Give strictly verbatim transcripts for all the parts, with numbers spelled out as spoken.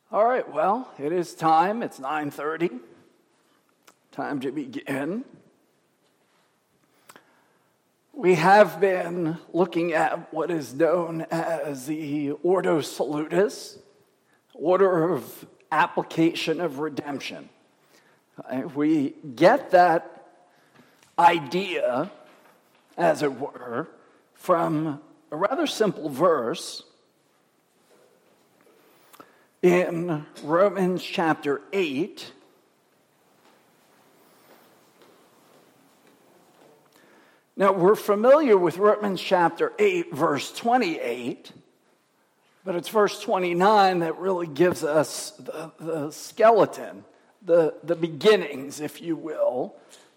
All right, well, it is time. It's nine thirty. Time to begin. We have been looking at what is known as the Ordo Salutis, order of application of redemption. We get that idea, as it were, from a rather simple verse in Romans chapter eight. Now, we're familiar with Romans chapter eight, verse twenty-eight, but it's verse twenty-nine that really gives us the, the skeleton, the, the beginnings, if you will,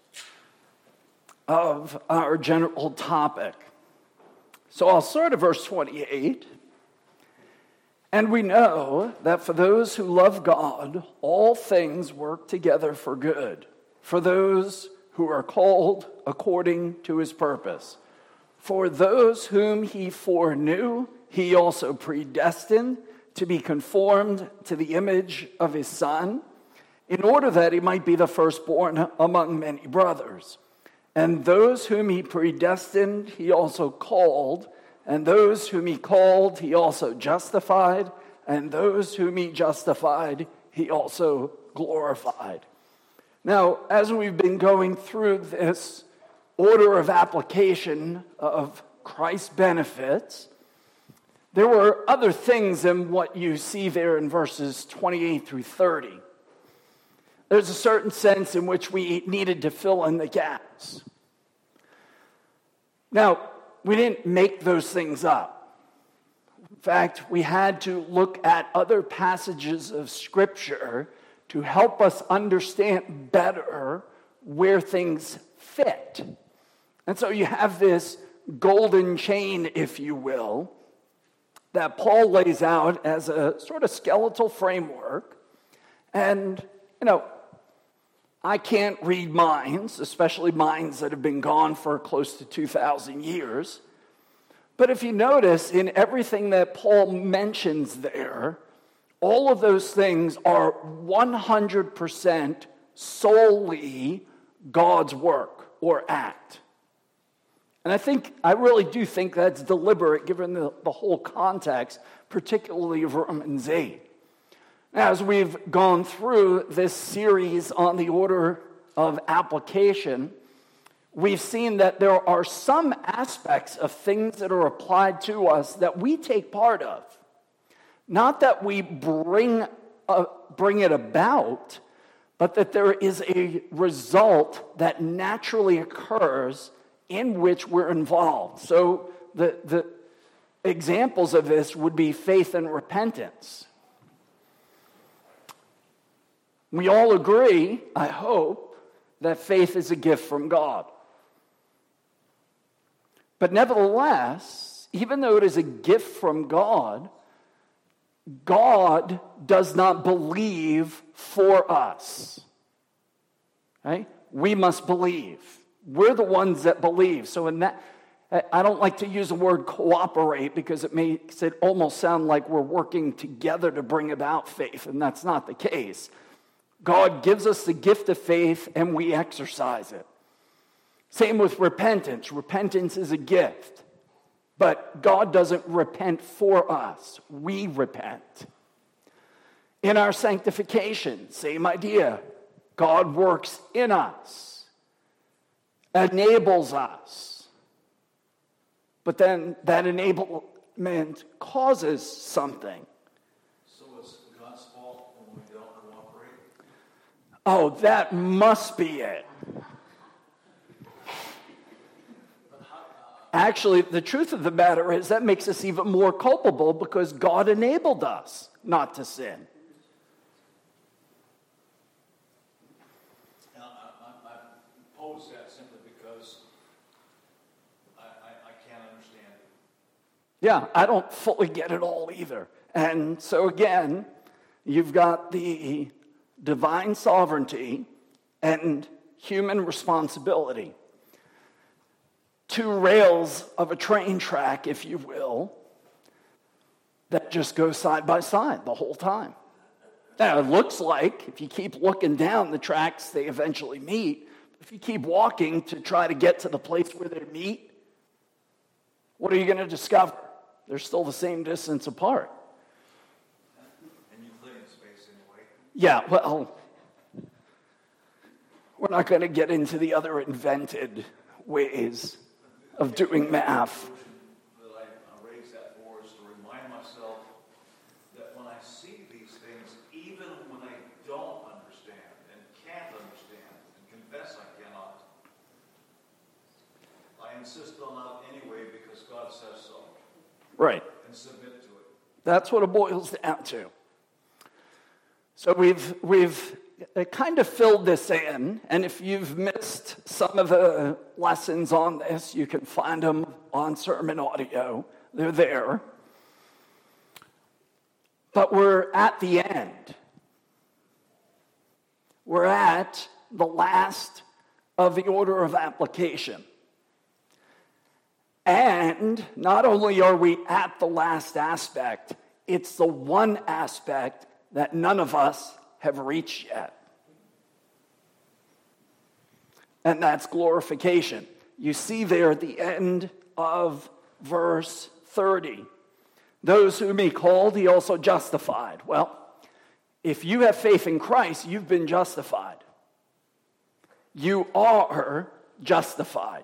of our general topic. So I'll start at verse twenty-eight. And we know that for those who love God, all things work together for good, for those who are called according to his purpose. For those whom he foreknew, he also predestined to be conformed to the image of his Son, in order that he might be the firstborn among many brothers. And those whom he predestined, he also called. And those whom he called, he also justified. And those whom he justified, he also glorified. Now, as we've been going through this order of application of Christ's benefits, there were other things than what you see there in verses twenty-eight through thirty. There's a certain sense in which we needed to fill in the gaps. Now, we didn't make those things up. In fact, we had to look at other passages of Scripture to help us understand better where things fit. And so you have this golden chain, if you will, that Paul lays out as a sort of skeletal framework. And, you know, I can't read minds, especially minds that have been gone for close to two thousand years. But if you notice, in everything that Paul mentions there, all of those things are one hundred percent solely God's work or act. And I think, I really do think that's deliberate given the, the whole context, particularly of Romans eight. As we've gone through this series on the order of application, we've seen that there are some aspects of things that are applied to us that we take part of. Not that we bring, uh, bring it about, but that there is a result that naturally occurs in which we're involved. So the, the examples of this would be faith and repentance. We all agree, I hope, that faith is a gift from God. But nevertheless, even though it is a gift from God, God does not believe for us. Right? We must believe. We're the ones that believe. So in that, I don't like to use the word cooperate because it makes it almost sound like we're working together to bring about faith, and that's not the case. God gives us the gift of faith and we exercise it. Same with repentance. Repentance is a gift. But God doesn't repent for us. We repent. In our sanctification, same idea. God works in us, enables us. But then that enablement causes something. So it's God's fault when we don't cooperate? Oh, that must be it. Actually, the truth of the matter is that makes us even more culpable because God enabled us not to sin. Now, I, I, I pose that simply because I, I, I can't understand it. Yeah, I don't fully get it all either. And so again, you've got the divine sovereignty and human responsibility. Two rails of a train track, if you will, that just go side by side the whole time. Now, it looks like if you keep looking down the tracks, they eventually meet. If you keep walking to try to get to the place where they meet, what are you going to discover? They're still the same distance apart. And Euclidean space anyway. Yeah, well, we're not going to get into the other invented ways of doing math. That I raise that for is to remind myself that when I see these things, even when I don't understand and can't understand and confess I cannot, I insist on that anyway because God says so. Right. And submit to it. That's what it boils down to. So we've we've kind of filled this in, and if you've missed some of the lessons on this, you can find them on Sermon Audio. They're there. But we're at the end. We're at the last of the order of application. And not only are we at the last aspect, it's the one aspect that none of us have reached yet. And that's glorification. You see there at the end of verse thirty. Those whom he called, he also justified. Well, if you have faith in Christ, you've been justified. You are justified.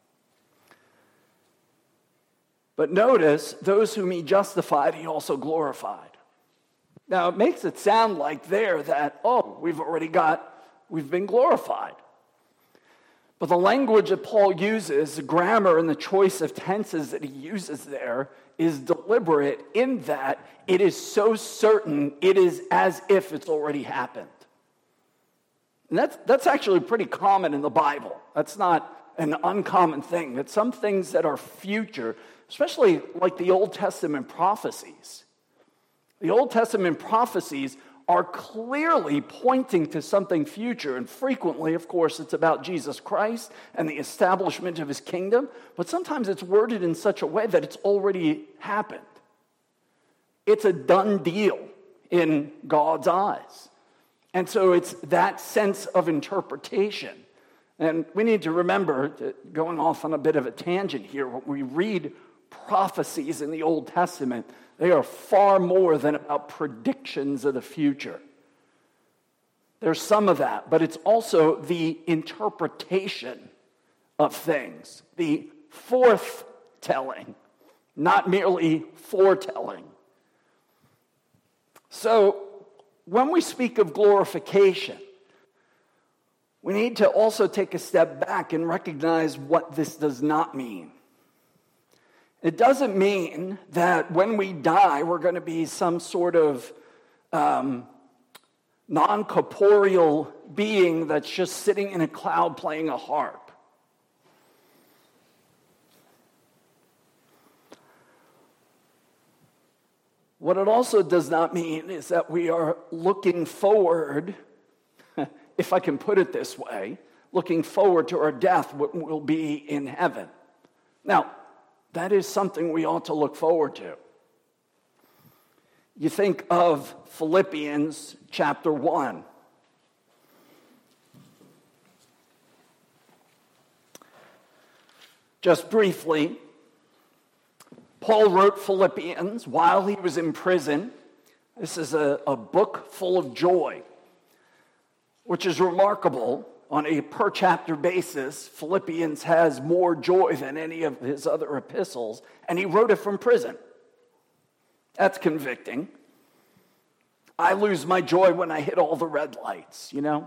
But notice, those whom he justified, he also glorified. Now, it makes it sound like there that, oh, we've already got, we've been glorified. But the language that Paul uses, the grammar and the choice of tenses that he uses there, is deliberate in that it is so certain it is as if it's already happened. And that's, that's actually pretty common in the Bible. That's not an uncommon thing. That some things that are future, especially like the Old Testament prophecies. The Old Testament prophecies are clearly pointing to something future. And frequently, of course, it's about Jesus Christ and the establishment of his kingdom. But sometimes it's worded in such a way that it's already happened. It's a done deal in God's eyes. And so it's that sense of interpretation. And we need to remember, that going off on a bit of a tangent here, when we read prophecies in the Old Testament, they are far more than about predictions of the future. There's some of that, but it's also the interpretation of things, the forthtelling, not merely foretelling. So, when we speak of glorification, we need to also take a step back and recognize what this does not mean. It doesn't mean that when we die, we're going to be some sort of um, non-corporeal being that's just sitting in a cloud playing a harp. What it also does not mean is that we are looking forward, if I can put it this way, looking forward to our death, what will be in heaven. Now, that is something we ought to look forward to. You think of Philippians chapter one. Just briefly, Paul wrote Philippians while he was in prison. This is a, a book full of joy, which is remarkable. On a per chapter basis, Philippians has more joy than any of his other epistles, and he wrote it from prison. That's convicting. I lose my joy when I hit all the red lights, you know?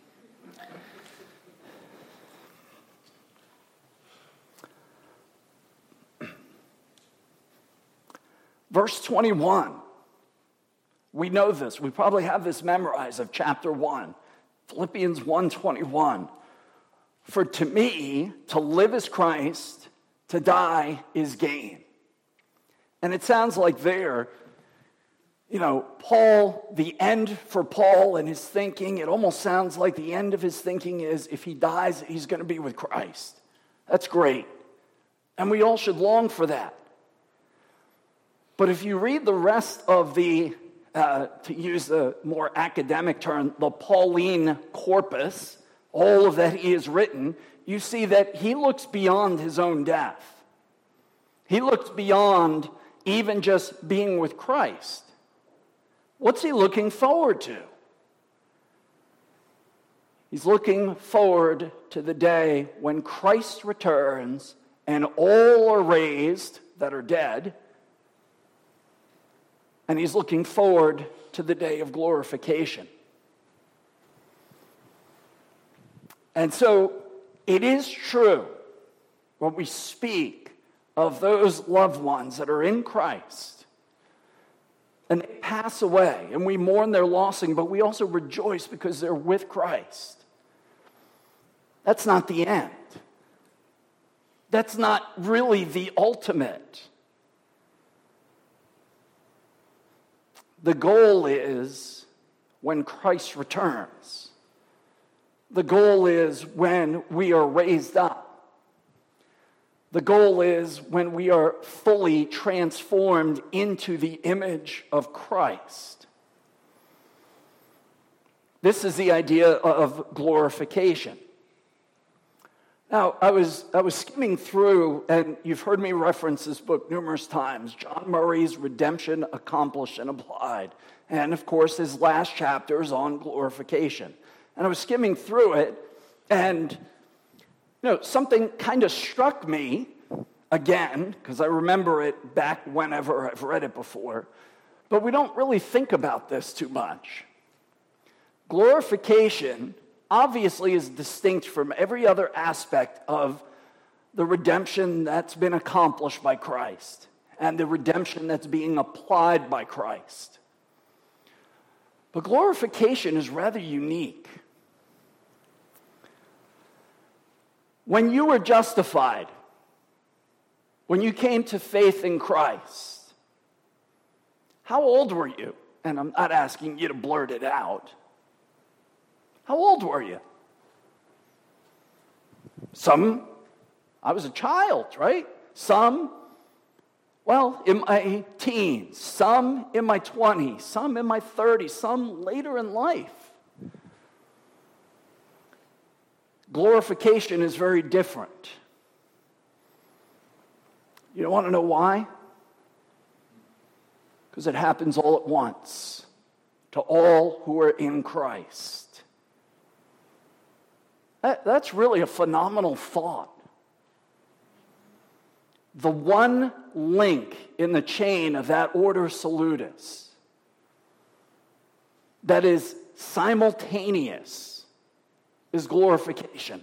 Verse twenty-one. We know this. We probably have this memorized of chapter one. Philippians one twenty-one. For to me, to live is Christ, to die is gain. And it sounds like there, you know, Paul, the end for Paul and his thinking, it almost sounds like the end of his thinking is if he dies, he's going to be with Christ. That's great. And we all should long for that. But if you read the rest of the uh, to use a more academic term, the Pauline corpus, all of that he has written, you see that he looks beyond his own death. He looks beyond even just being with Christ. What's he looking forward to? He's looking forward to the day when Christ returns and all are raised that are dead. And he's looking forward to the day of glorification. And so it is true when we speak of those loved ones that are in Christ and they pass away and we mourn their lossing, but we also rejoice because they're with Christ. That's not the end. That's not really the ultimate. The goal is when Christ returns. The goal is when we are raised up. The goal is when we are fully transformed into the image of Christ. This is the idea of glorification. Now, I was I was skimming through, and you've heard me reference this book numerous times, John Murray's Redemption Accomplished and Applied. And, of course, his last chapter is on glorification. And I was skimming through it, and you know, something kind of struck me again, because I remember it back whenever I've read it before, but we don't really think about this too much. Glorification obviously is distinct from every other aspect of the redemption that's been accomplished by Christ and the redemption that's being applied by Christ. But glorification is rather unique. When you were justified, when you came to faith in Christ, how old were you? And I'm not asking you to blurt it out. How old were you? Some, I was a child, right? Some, well, in my teens. Some in my twenties. Some in my thirties. Some later in life. Glorification is very different. You want to know why? Because it happens all at once to all who are in Christ. That, that's really a phenomenal thought. The one link in the chain of that order salutis that is simultaneous is glorification.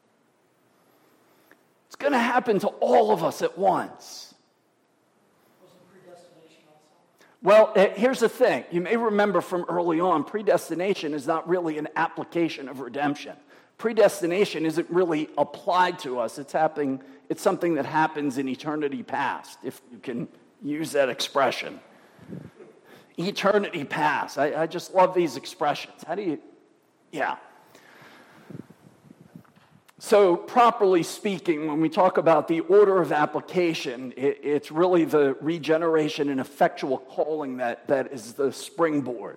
It's going to happen to all of us at once. Wasn't predestination also? Well, uh, here's the thing. You may remember from early on, predestination is not really an application of redemption. Predestination isn't really applied to us. It's happening. It's something that happens in eternity past, if you can use that expression. Eternity past. I, I just love these expressions. How do you, yeah. So properly speaking, when we talk about the order of application, it, it's really the regeneration and effectual calling that, that is the springboard.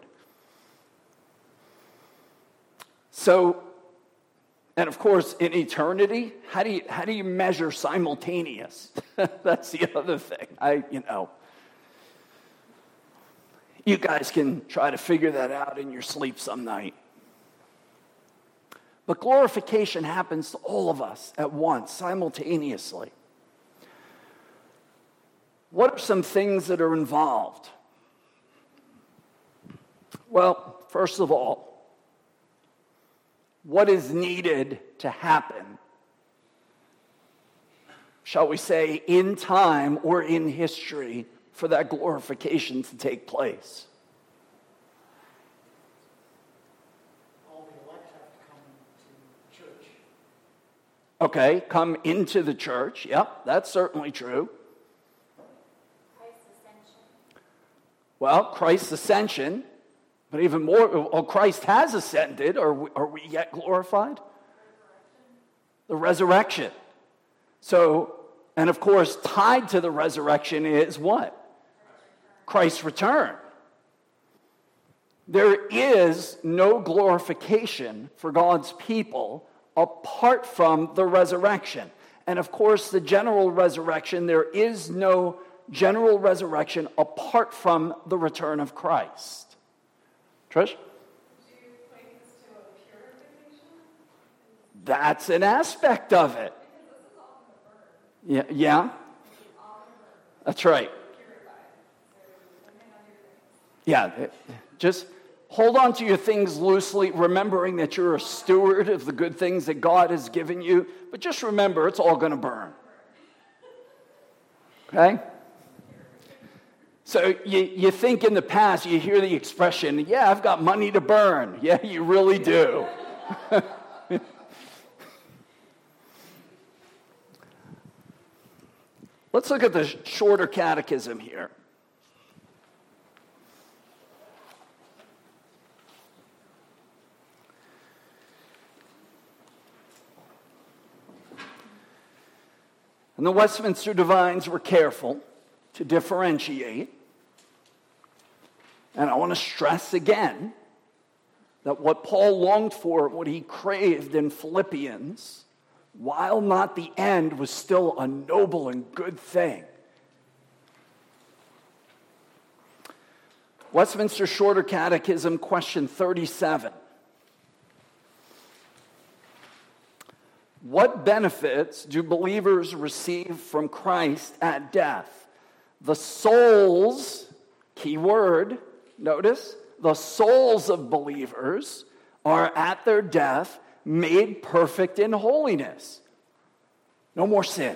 So, and of course, in eternity, how do you, how do you measure simultaneous? That's the other thing. I, you know, you guys can try to figure that out in your sleep some night. But glorification happens to all of us at once, simultaneously. What are some things that are involved? Well, first of all, what is needed to happen, shall we say, in time or in history for that glorification to take place? All the elect have to come to church. Okay, come into the church. Yep, that's certainly true. Christ's ascension. Well, Christ's ascension, but even more, well, Christ has ascended. Are we, are we yet glorified? Resurrection. The resurrection. So, and of course, tied to the resurrection is what? Christ's return. There is no glorification for God's people apart from the resurrection. And of course, the general resurrection, there is no general resurrection apart from the return of Christ. Trish? Do you equate this to a purification? That's an aspect of it. Because this is all going to burn. Yeah, yeah, It's all going to burn. that's right. Purified. So let me not do things. Yeah, just hold on to your things loosely, remembering that you're a steward of the good things that God has given you. But just remember, it's all going to burn. Okay? So you, you think in the past, you hear the expression, yeah, I've got money to burn. Yeah, you really do. Let's look at the shorter catechism here. And the Westminster Divines were careful to differentiate. And I want to stress again that what Paul longed for, what he craved in Philippians, while not the end, was still a noble and good thing. Westminster Shorter Catechism, question thirty-seven. What benefits do believers receive from Christ at death? The souls, key word, notice, the souls of believers are at their death made perfect in holiness. No more sin.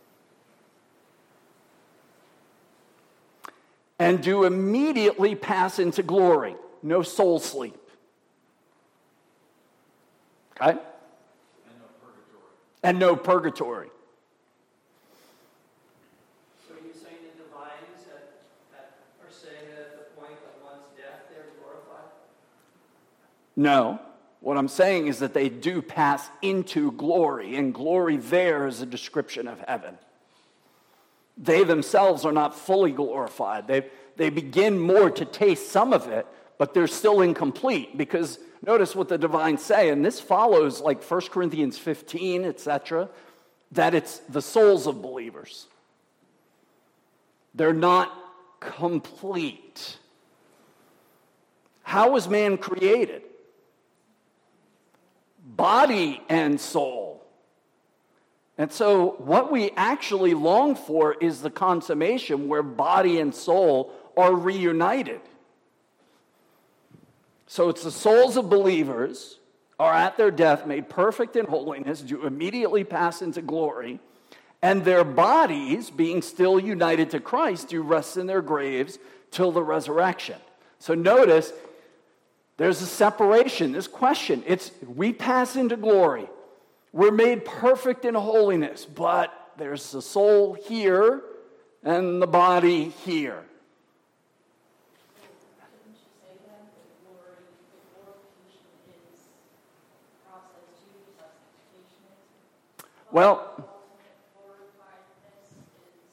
And do immediately pass into glory. No soul sleep. Okay? And no purgatory. So you're saying the divines that, that are saying that at the point of one's death they're glorified? No. What I'm saying is that they do pass into glory, and glory there is a description of heaven. They themselves are not fully glorified. They, they begin more to taste some of it, but they're still incomplete, because notice what the divines say, and this follows like First Corinthians fifteen, et cetera, that it's the souls of believers. They're not complete. How was man created? Body and soul. And so what we actually long for is the consummation where body and soul are reunited. So it's the souls of believers are at their death made perfect in holiness, do immediately pass into glory, and their bodies, being still united to Christ, do rest in their graves till the resurrection. So notice, there's a separation, this question. It's, we pass into glory. We're made perfect in holiness, but there's the soul here and the body here. Didn't you say that the glory, the glorification is a process to justification is? Well, Ultimate glorifiedness is.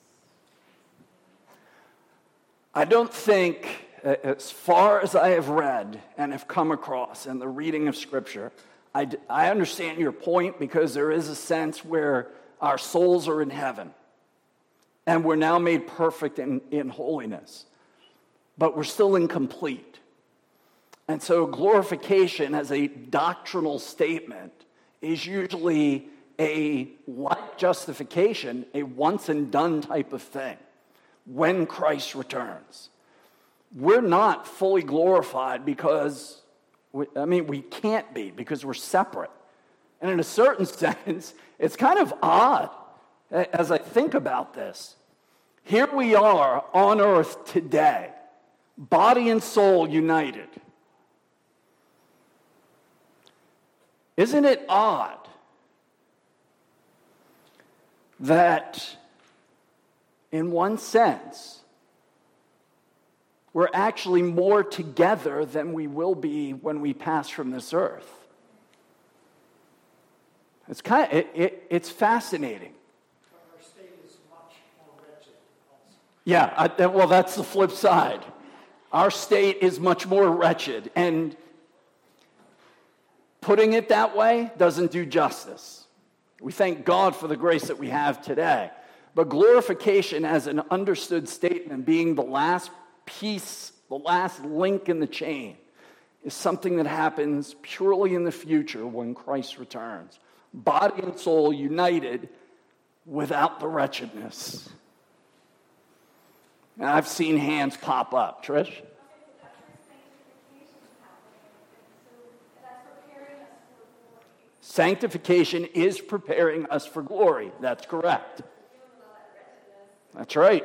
I don't think, as far as I have read and have come across in the reading of Scripture, I, I understand your point, because there is a sense where our souls are in heaven and we're now made perfect in, in holiness, but we're still incomplete. And so glorification as a doctrinal statement is usually a, like justification, a once and done type of thing when Christ returns. We're not fully glorified because, we, I mean, we can't be, because we're separate. And in a certain sense, it's kind of odd as I think about this. Here we are on earth today, body and soul united. Isn't it odd that, in one sense, we're actually more together than we will be when we pass from this earth? It's kind of, it, it, it's fascinating. But our state is much more wretched also. Yeah, I, well, that's the flip side. Our state is much more wretched, and putting it that way doesn't do justice. We thank God for the grace that we have today. But glorification as an understood statement, being the last piece, the last link in the chain, is something that happens purely in the future when Christ returns. Body and soul united without the wretchedness. And I've seen hands pop up. Trish? Sanctification is preparing us for glory. That's correct. That's right.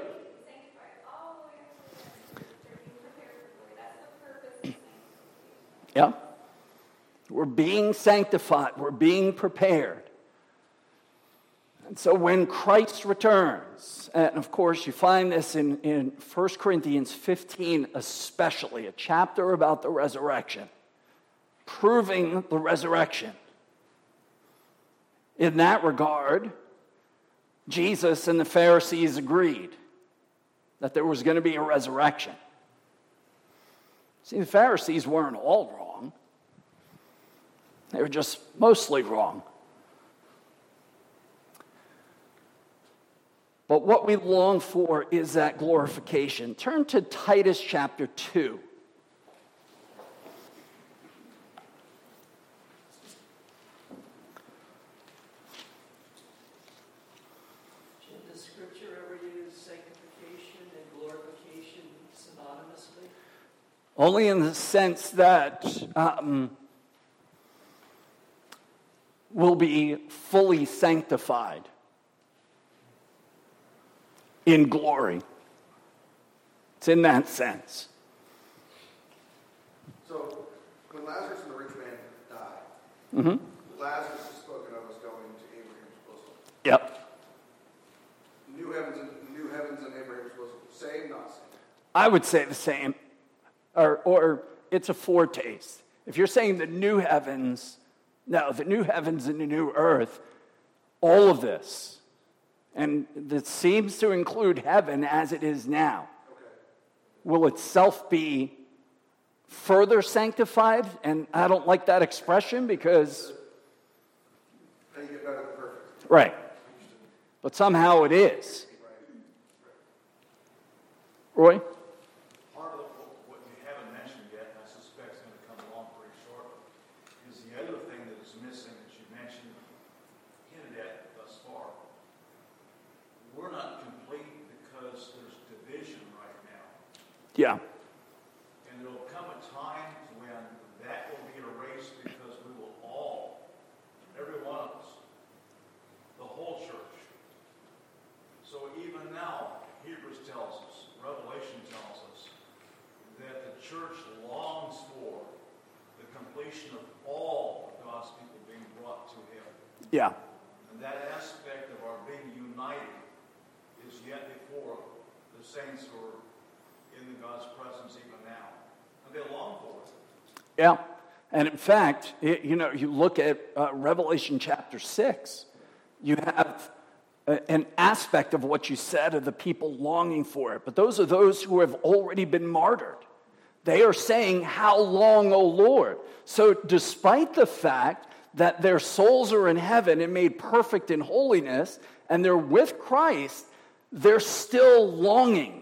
Yeah. We're being sanctified. We're being prepared. And so when Christ returns, and of course you find this in, in First Corinthians fifteen especially, a chapter about the resurrection, proving the resurrection. In that regard, Jesus and the Pharisees agreed that there was going to be a resurrection. See, the Pharisees weren't all wrong. They were just mostly wrong. But what we long for is that glorification. Turn to Titus chapter two. Does Scripture ever use sanctification and glorification synonymously? Only in the sense that um, we'll be fully sanctified in glory. It's in that sense. So, when Lazarus and the rich man died, Mm-hmm. Lazarus is spoken of as going to Abraham's bosom. Yep. New heavens and new heavens and Abraham's bosom. Same, not same. I would say the same. Or, or it's a foretaste. If you're saying the new heavens, no, the new heavens and the new earth, all of this, and that seems to include heaven as it is now, Okay. will itself be further sanctified. And I don't like that expression because, How you get better than perfect. right, but somehow it is. Roy? Part of what you haven't mentioned yet, and I suspect is going to come along pretty shortly, is the other thing that is missing that you mentioned, hinted at thus far. We're not complete because there's division right now. Yeah. And there will come a time when that will be erased because we will all, every one of us, the whole church. So even now, Hebrews tells us, Revelation tells us, that the church longs for the completion of all of God's people being brought to Him. Yeah. And that aspect of our being united is yet before the saints who are in God's presence even now. And they long for it. Yeah. And in fact, it, you know, you look at uh, Revelation chapter six, you have a, an aspect of what you said of the people longing for it. But those are those who have already been martyred. They are saying, how long, O Lord? So despite the fact that their souls are in heaven and made perfect in holiness, and they're with Christ, they're still longing.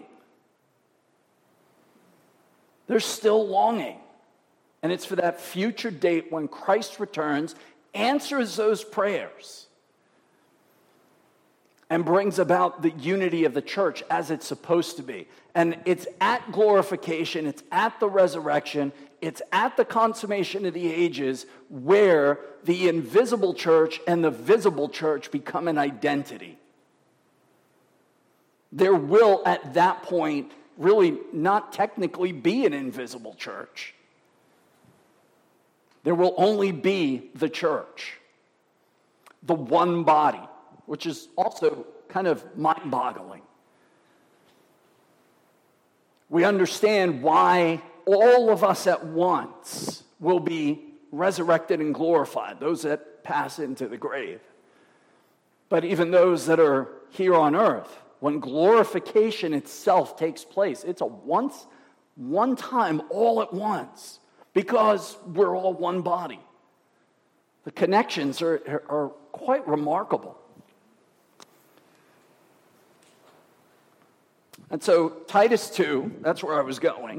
They're still longing. And it's for that future date when Christ returns, answers those prayers, and brings about the unity of the church as it's supposed to be. And it's at glorification, it's at the resurrection, it's at the consummation of the ages where the invisible church and the visible church become an identity. There will, at that point, really not technically be an invisible church. There will only be the church, the one body, which is also kind of mind-boggling. We understand why all of us at once will be resurrected and glorified, those that pass into the grave. But even those that are here on earth, when glorification itself takes place, it's a once, one time, all at once, because we're all one body. The connections are, are, are quite remarkable. And so Titus two, that's where I was going.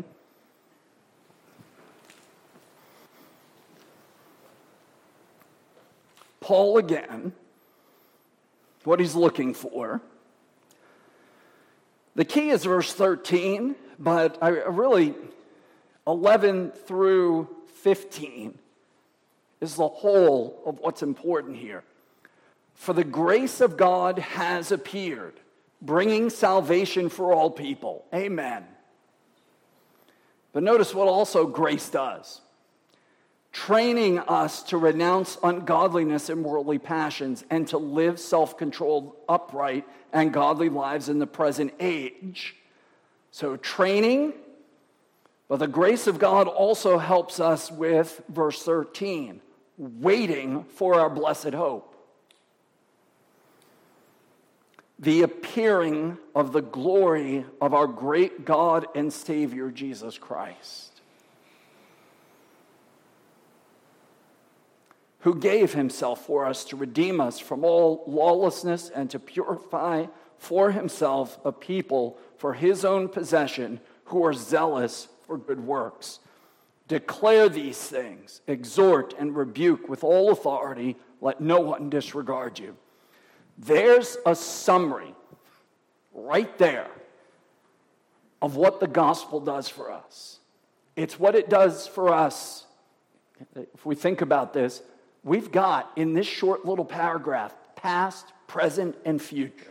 Paul again, what he's looking for. The key is verse thirteen, but I really, eleven through fifteen is the whole of what's important here. For the grace of God has appeared, bringing salvation for all people. Amen. But notice what also grace does. Training us to renounce ungodliness and worldly passions and to live self-controlled, upright, and godly lives in the present age. So training, but the grace of God also helps us with verse thirteen, waiting for our blessed hope. The appearing of the glory of our great God and Savior, Jesus Christ, who gave himself for us to redeem us from all lawlessness and to purify for himself a people for his own possession who are zealous for good works. Declare these things, exhort and rebuke with all authority, let no one disregard you. There's a summary right there of what the gospel does for us. It's what it does for us. If we think about this, we've got in this short little paragraph past, present, and future.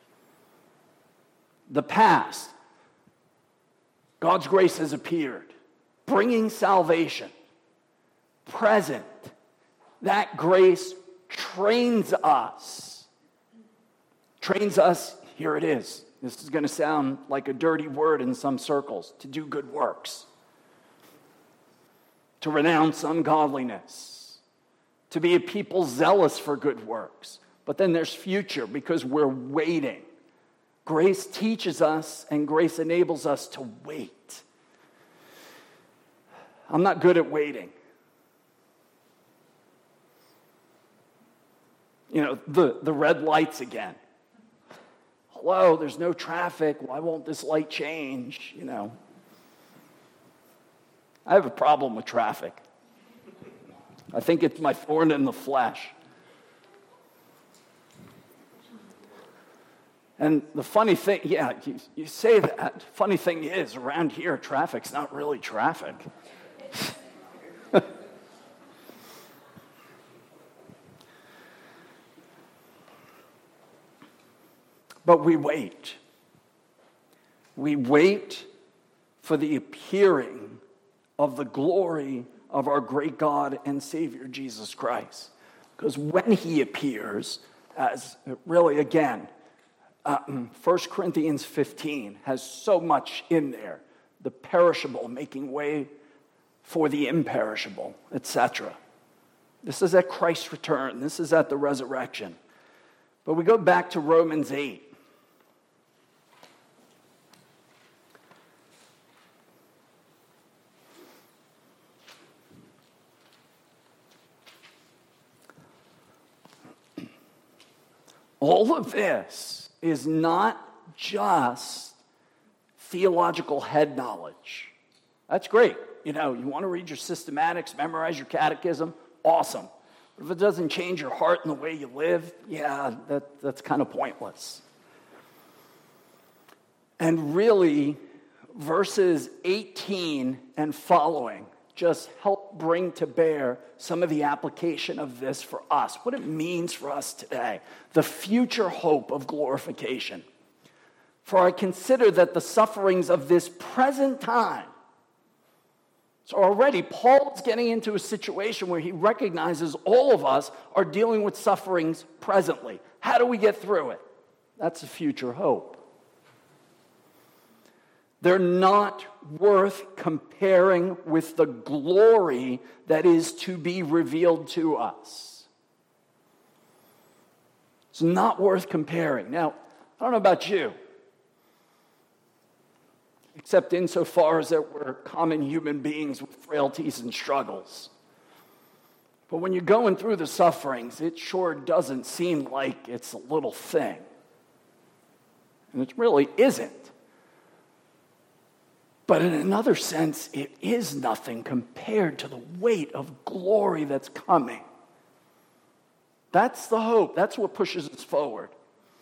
The past, God's grace has appeared, bringing salvation. Present, that grace trains us. Trains us, here it is. This is going to sound like a dirty word in some circles, to do good works, to renounce ungodliness, to be a people zealous for good works. But then there's future because we're waiting. Grace teaches us and grace enables us to wait. I'm not good at waiting. You know, the, the red lights again. Hello, there's no traffic. Why won't this light change? You know. I have a problem with traffic. I think it's my thorn in the flesh. And the funny thing, yeah, you, you say that. Funny thing is, around here, traffic's not really traffic. But we wait. We wait for the appearing of the glory of our great God and Savior, Jesus Christ. Because when he appears, as really, again, uh, First Corinthians fifteen has so much in there. The perishable making way for the imperishable, et cetera. This is at Christ's return. This is at the resurrection. But we go back to Romans eight. All of this is not just theological head knowledge. That's great. You know, you want to read your systematics, memorize your catechism, awesome. But if it doesn't change your heart and the way you live, yeah, that, that's kind of pointless. And really, verses eighteen and following just help bring to bear some of the application of this for us, what it means for us today, the future hope of glorification. For I consider that the sufferings of this present time, so already Paul's getting into a situation where he recognizes all of us are dealing with sufferings presently. How do we get through it? That's a future hope. They're not worth comparing with the glory that is to be revealed to us. It's not worth comparing. Now, I don't know about you. except insofar as that we're common human beings with frailties and struggles. But when you're going through the sufferings, it sure doesn't seem like it's a little thing. And it really isn't. But in another sense, it is nothing compared to the weight of glory that's coming. That's the hope. That's what pushes us forward.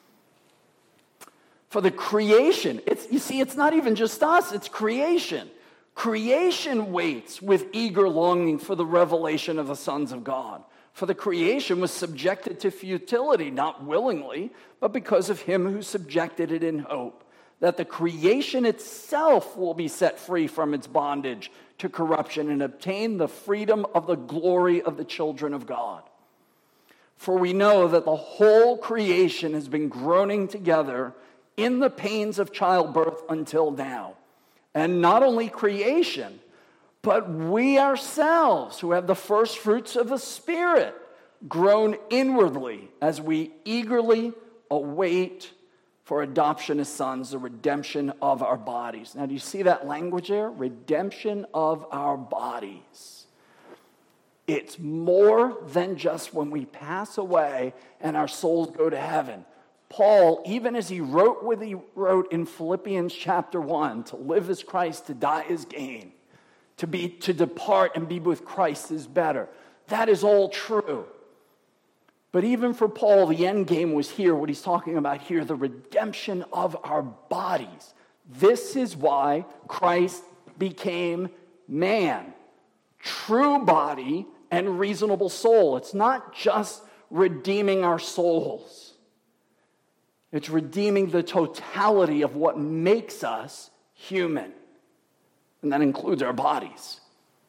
For the creation, it's, you see, it's not even just us, it's creation. Creation waits with eager longing for the revelation of the sons of God. For the creation was subjected to futility, not willingly, but because of him who subjected it in hope, that the creation itself will be set free from its bondage to corruption and obtain the freedom of the glory of the children of God. For we know that the whole creation has been groaning together in the pains of childbirth until now. And not only creation, but we ourselves who have the first fruits of the Spirit groan inwardly as we eagerly await for adoption as sons, the redemption of our bodies. Now, do you see that language there? Redemption of our bodies. It's more than just when we pass away and our souls go to heaven. Paul, even as he wrote what he wrote in Philippians chapter one, to live as Christ, to die is gain, to be to depart and be with Christ is better. That is all true. But even for Paul, the end game was here, what he's talking about here, the redemption of our bodies. This is why Christ became man, true body and reasonable soul. It's not just redeeming our souls. It's redeeming the totality of what makes us human. And that includes our bodies.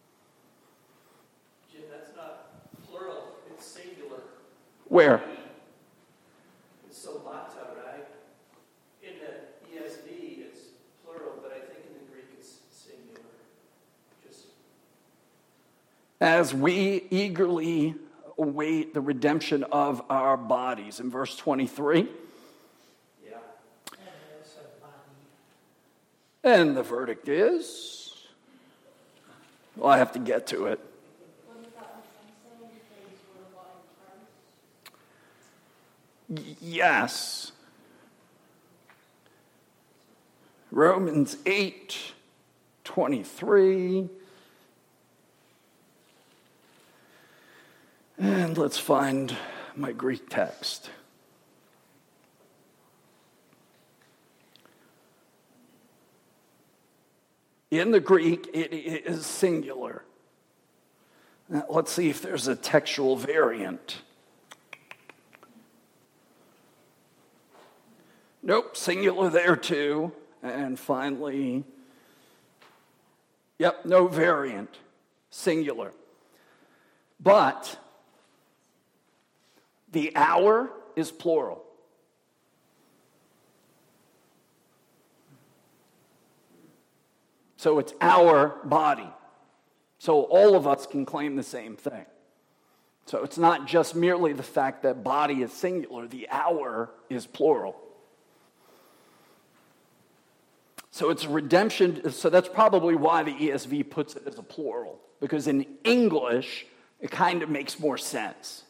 Jim, that's not plural, it's singular. Where? It's somata, right? In the E S V, it's plural, but I think in the Greek it's singular. Just As we eagerly await the redemption of our bodies. In verse twenty-three. And the verdict is, well, I have to get to it. Y- yes. Romans eight twenty-three. And let's find my Greek text. In the Greek, it is singular. Now, let's see if there's a textual variant. Nope, singular there too. And finally, yep, no variant, singular. But the hour is plural. So it's our body. So all of us can claim the same thing. So it's not just merely the fact that body is singular, the hour is plural. So it's redemption, so that's probably why the E S V puts it as a plural. Because in English, it kind of makes more sense.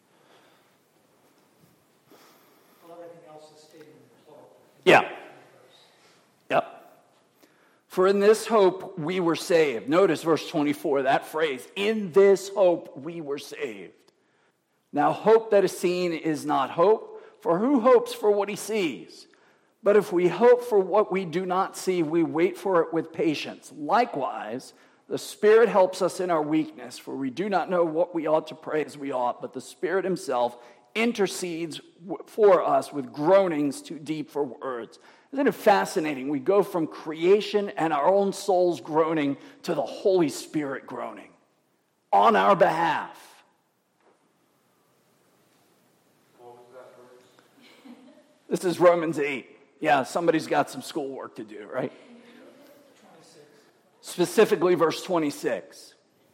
Well, everything else is stated in plural. Yeah. Yep. For in this hope we were saved. Notice verse twenty-four, that phrase, in this hope we were saved. Now hope that is seen is not hope, for who hopes for what he sees? But if we hope for what we do not see, we wait for it with patience. Likewise, the Spirit helps us in our weakness, for we do not know what we ought to pray as we ought, but the Spirit himself intercedes for us with groanings too deep for words. Isn't it fascinating? We go from creation and our own souls groaning to the Holy Spirit groaning on our behalf. What was that verse? This is Romans eight. Yeah, somebody's got some schoolwork to do, right? twenty-six. Specifically verse twenty-six.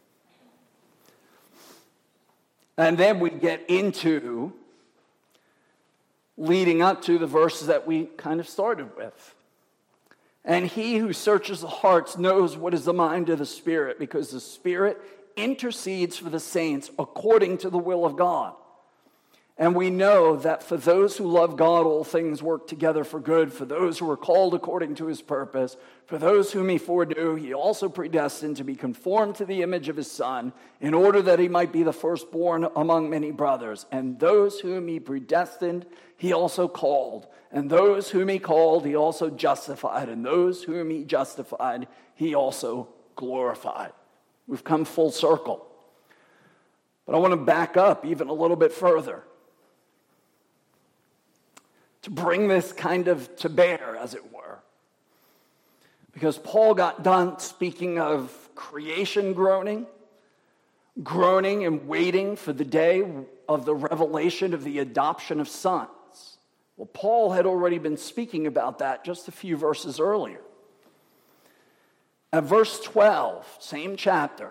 And then we get into leading up to the verses that we kind of started with. And he who searches the hearts knows what is the mind of the Spirit, because the Spirit intercedes for the saints according to the will of God. And we know that for those who love God, all things work together for good, for those who are called according to his purpose. For those whom he foreknew, he also predestined to be conformed to the image of his Son, in order that he might be the firstborn among many brothers. And those whom he predestined, he also called. And those whom he called, he also justified. And those whom he justified, he also glorified. We've come full circle. But I want to back up even a little bit further, to bring this kind of to bear, as it were. Because Paul got done speaking of creation groaning, groaning and waiting for the day of the revelation of the adoption of sons. Well, Paul had already been speaking about that just a few verses earlier. At verse twelve, same chapter.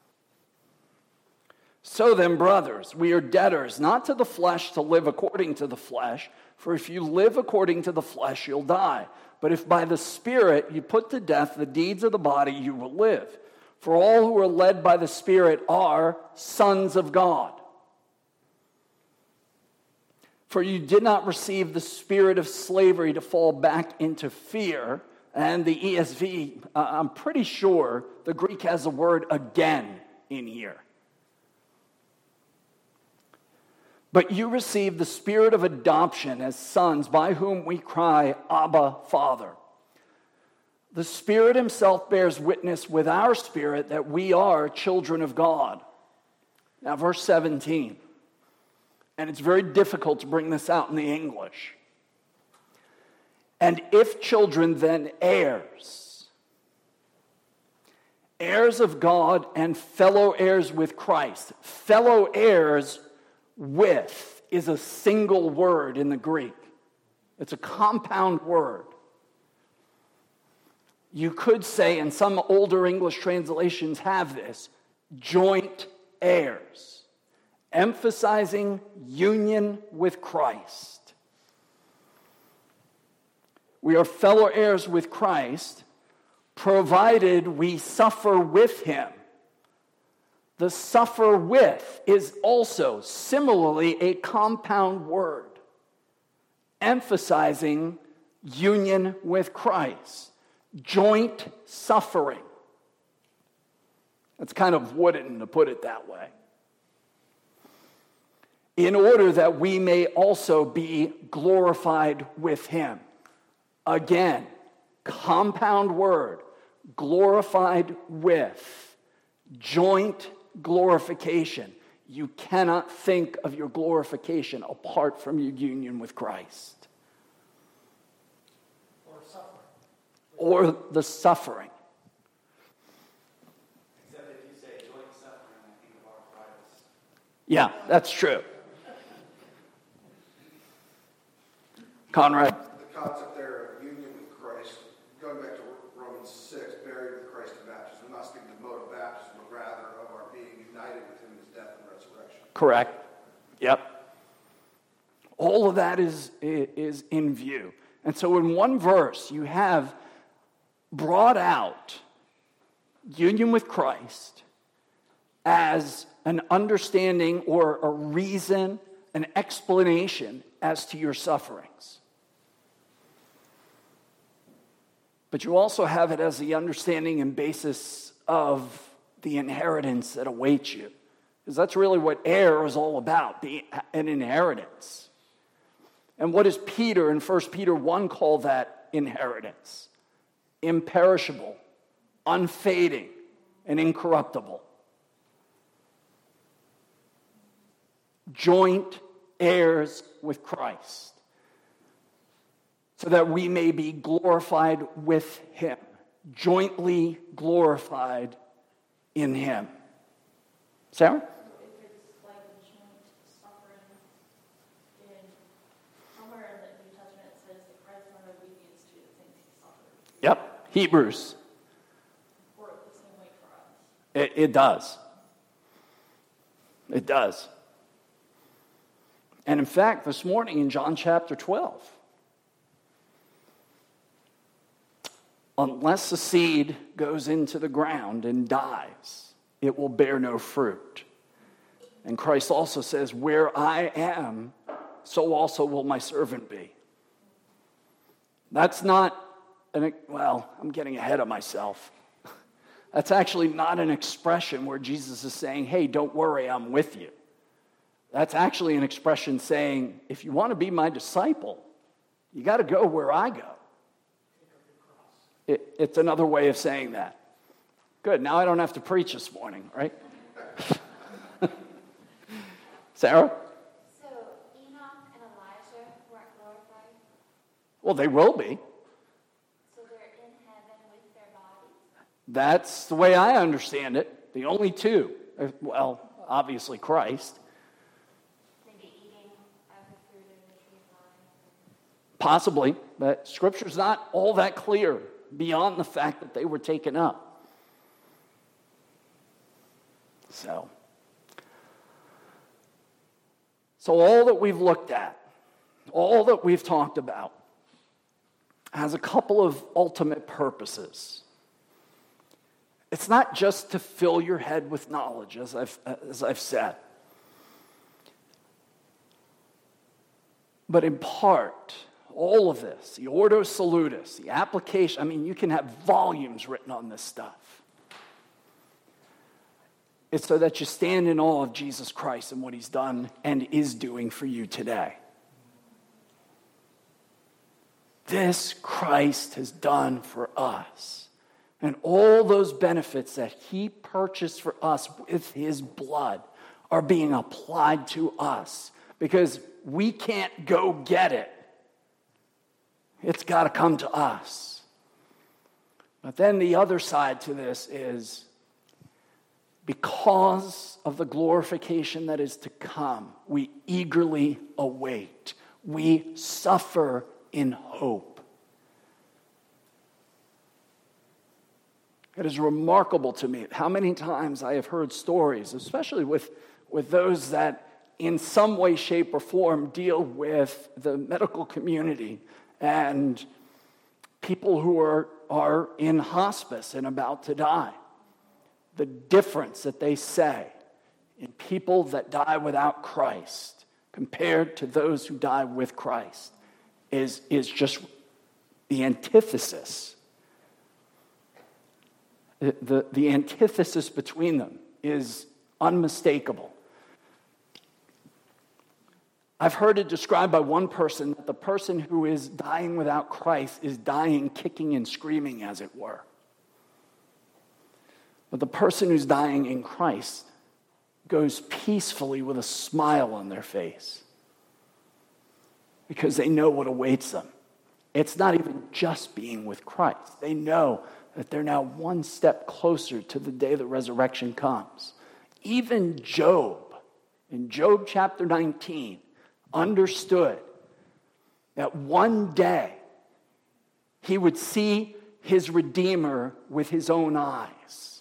So then, brothers, we are debtors, not to the flesh to live according to the flesh. For if you live according to the flesh, you'll die. But if by the Spirit you put to death the deeds of the body, you will live. For all who are led by the Spirit are sons of God. For you did not receive the spirit of slavery to fall back into fear. And the E S V, uh, I'm pretty sure the Greek has the word again in here. But you received the spirit of adoption as sons, by whom we cry, Abba, Father. The Spirit himself bears witness with our spirit that we are children of God. Now, verse seventeen. And it's very difficult to bring this out in the English. And if children, then heirs. Heirs of God and fellow heirs with Christ. Fellow heirs with is a single word in the Greek. It's a compound word. You could say, and some older English translations have this, joint heirs, emphasizing union with Christ. We are fellow heirs with Christ, provided we suffer with him. The suffer with is also similarly a compound word, emphasizing union with Christ, joint suffering. That's kind of wooden to put it that way. In order that we may also be glorified with him. Again, compound word, glorified with, joint glorification. You cannot think of your glorification apart from your union with Christ. Or suffering. Or the suffering. Except if you say joint suffering, I think of arthritis. Yeah, that's true. Conrad? The concept there of union with Christ, going back to Romans six, buried with Christ in baptism. I'm not speaking of mode of baptism, but rather of our being united with him in his death and resurrection. Correct. Yep. All of that is, is in view. And so in one verse, you have brought out union with Christ as an understanding or a reason, an explanation as to your sufferings. But you also have it as the understanding and basis of the inheritance that awaits you. Because that's really what heir is all about, the, an inheritance. And what does Peter in First Peter one call that inheritance? Imperishable, unfading, and incorruptible. Joint heirs with Christ, so that we may be glorified with him, jointly glorified in him. Sarah? If it's like a joint suffering, in somewhere in the New Testament it says that Christ learned obedience to the things he suffered. Yep, Hebrews. Or the same way for us. It, it does. It does. And in fact, this morning in John chapter twelve, unless a seed goes into the ground and dies, it will bear no fruit. And Christ also says, where I am, so also will my servant be. That's not, an, well, I'm getting ahead of myself. That's actually not an expression where Jesus is saying, hey, don't worry, I'm with you. That's actually an expression saying, if you want to be my disciple, you got to go where I go. It, it's another way of saying that. Good, now I don't have to preach this morning, right? Sarah? So Enoch and Elijah weren't glorified? Well, they will be. So they're in heaven with their bodies? That's the way I understand it. The only two. Well, obviously Christ. Maybe eating of the fruit of the tree of life? Possibly, but Scripture's not all that clear beyond the fact that they were taken up. So, so all that we've looked at, all that we've talked about, has a couple of ultimate purposes. It's not just to fill your head with knowledge, as I've, as I've said. But in part, all of this, the Ordo Salutis, the application, I mean, you can have volumes written on this stuff. It's so that you stand in awe of Jesus Christ and what he's done and is doing for you today. This Christ has done for us. And all those benefits that he purchased for us with his blood are being applied to us because we can't go get it. It's got to come to us. But then the other side to this is because of the glorification that is to come, we eagerly await. We suffer in hope. It is remarkable to me how many times I have heard stories, especially with, with those that in some way, shape, or form deal with the medical community and people who are, are in hospice and about to die. The difference that they say in people that die without Christ compared to those who die with Christ is, is just the antithesis. The, the, the antithesis between them is unmistakable. I've heard it described by one person that the person who is dying without Christ is dying kicking and screaming, as it were. But the person who's dying in Christ goes peacefully with a smile on their face because they know what awaits them. It's not even just being with Christ. They know that they're now one step closer to the day the resurrection comes. Even Job, in Job chapter nineteen, understood that one day he would see his Redeemer with his own eyes.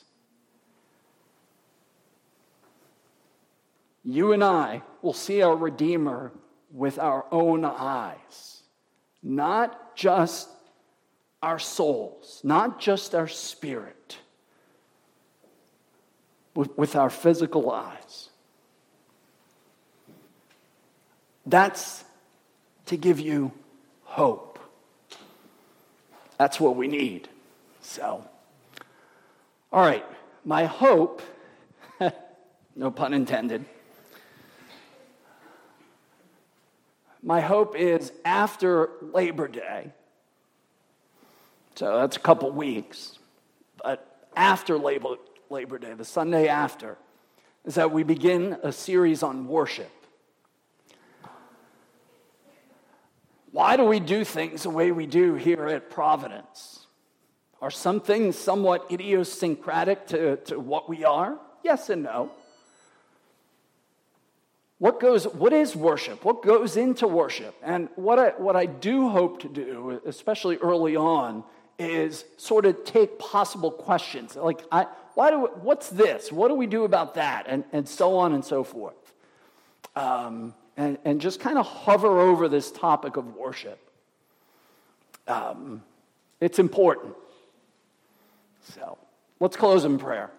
You and I will see our Redeemer with our own eyes. Not just our souls, not just our spirit, with, with our physical eyes. That's to give you hope. That's what we need. So, all right, my hope, no pun intended, my hope is after Labor Day, so that's a couple weeks, but after Labor, Labor Day, the Sunday after, is that we begin a series on worship. Why do we do things the way we do here at Providence? Are some things somewhat idiosyncratic to, to what we are? Yes and no. What goes? What is worship? What goes into worship? And what I, what I do hope to do, especially early on, is sort of take possible questions. Like, I, why do? What's this? What do we do about that? And, and so on and so forth. Um, and, and just kind of hover over this topic of worship. Um, it's important. So let's close in prayer.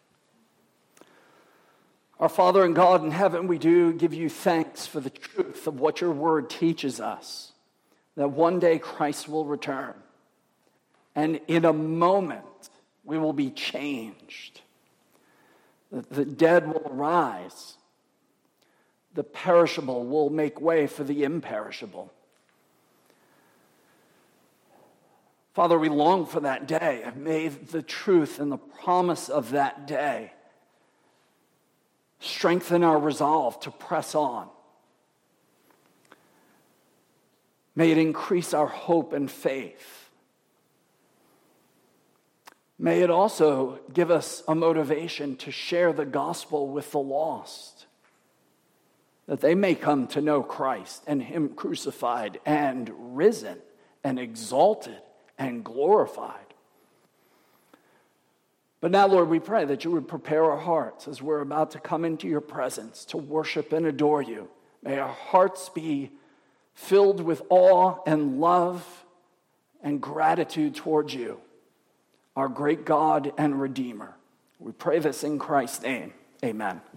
Our Father and God in heaven, we do give you thanks for the truth of what your word teaches us, that one day Christ will return, and in a moment we will be changed. That the dead will rise. The perishable will make way for the imperishable. Father, we long for that day. May the truth and the promise of that day strengthen our resolve to press on. May it increase our hope and faith. May it also give us a motivation to share the gospel with the lost, that they may come to know Christ and him crucified and risen and exalted and glorified. But now, Lord, we pray that you would prepare our hearts as we're about to come into your presence to worship and adore you. May our hearts be filled with awe and love and gratitude towards you, our great God and Redeemer. We pray this in Christ's name. Amen.